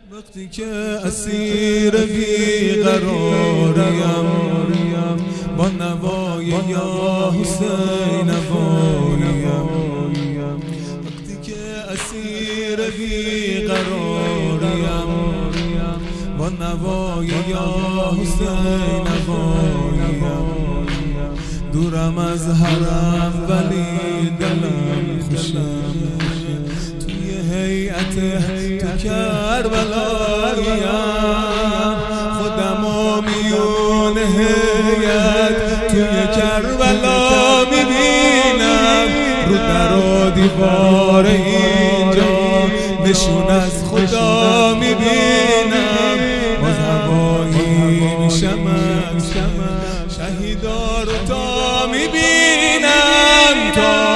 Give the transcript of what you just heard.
وقتی که اسیر بیقراریم با نوای یا حسین نواییم، وقتی که اسیر بیقراریم با نوای یا حسین نواییم، دورم از حرم ولی دلم خوشه، توی هیئت تو کربلاییم، خودمو میون هیئت توی کربلا میبینم، رو در و دیوار اینجا نشون از خدا میبینم، باز هوایی میشم شهیدا رو تا میبینم، تا